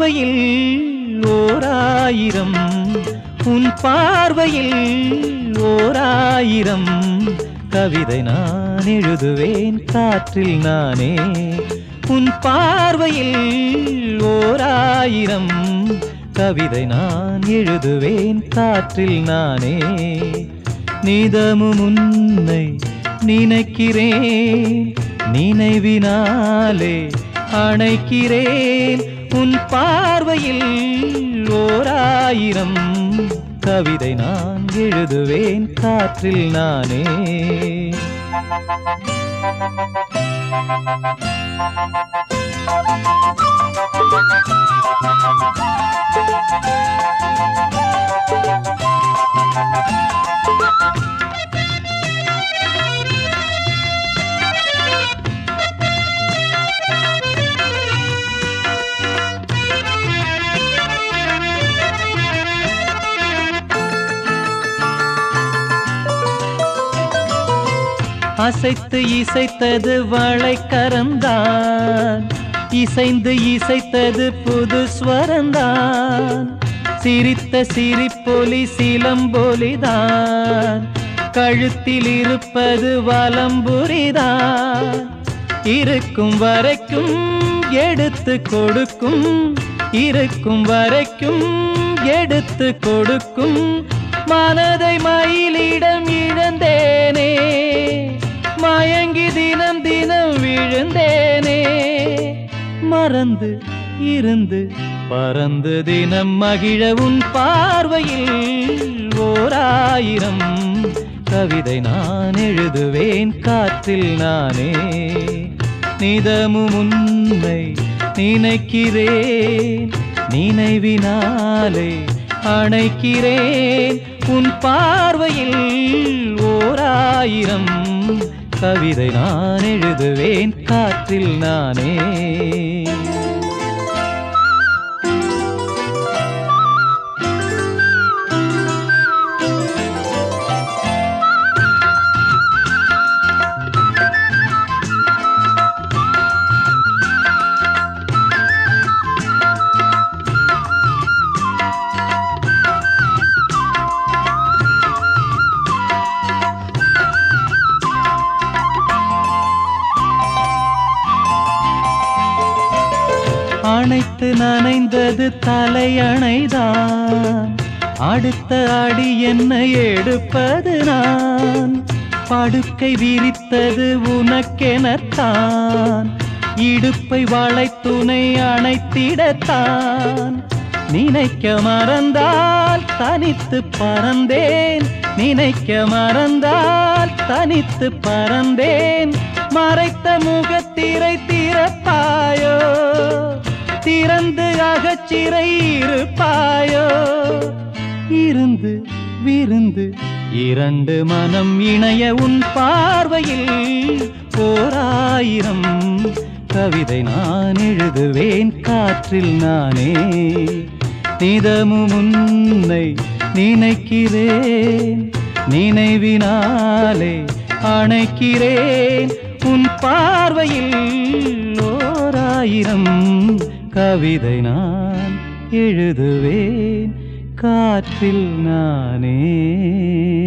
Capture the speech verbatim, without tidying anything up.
பார்வையில் ஓராயிரம் உன் பார்வையில் ஓராயிரம் கவிதை நான் எழுதுவேன் காற்றில் நானே உன் பார்வையில் ஓராயிரம் கவிதை நான் எழுதுவேன் காற்றில் நானே நிதமும் உன்னை நினைக்கிறேன் நினைவினாலே அணைக்கிறேன் உன் பார்வையில் ஓராயிரம் கவிதை நான் எழுதுவேன் காற்றில் நானே அசைத்து இசைத்தது வளைக்கரந்தான் இசைந்து இசைத்தது புது ஸ்வரந்தான் சிரித்த சிரிப்பொலி சிலம்பொலிதான் கழுத்தில் இருப்பது வலம்புரிதான் இருக்கும் வரைக்கும் எடுத்து கொடுக்கும் இருக்கும் வரைக்கும் எடுத்து கொடுக்கும் மனதை மயிலிடம் இழந்தேனே மயங்கி தினம் தினம் விழுந்தேனே மறந்து இருந்து பறந்து தினம் மகிழ உன் பார்வையில் ஓராயிரம் கவிதை நான் எழுதுவேன் காற்றில் நானே நிதமும் உன்னை நினைக்கிறேன் நினைவினாலே அணைக்கிறேன் உன் பார்வையில் ஓராயிரம் கவிதை நான் எழுதுவேன் காற்றில் நானே அணைத்து நனைந்தது தலையணைதான் அடுத்த அடி என்ன எடுப்பது நான் படுக்கை விரித்தது உனக்கெனத்தான் இடுப்பை வளைத்துணை அணைத்திடத்தான் நினைக்க மறந்தால் தனித்து பறந்தேன் நினைக்க மறந்தால் தனித்து பறந்தேன் மறைத்த முகத்திரை திறப்பாயோ திறந்து அகச்சிறை இருப்பாயோ இருந்து விருந்து இரண்டு மனம் இணைய உன் பார்வையில் ஓராயிரம் கவிதை நான் எழுதுவேன் காற்றில் நானே நிதமும் உன்னை நினைக்கிறேன் நினைவினாலே அணைக்கிறேன் உன் பார்வையில் ஓராயிரம் கவிதை நான் எழுதுவேன் காற்றில் நானே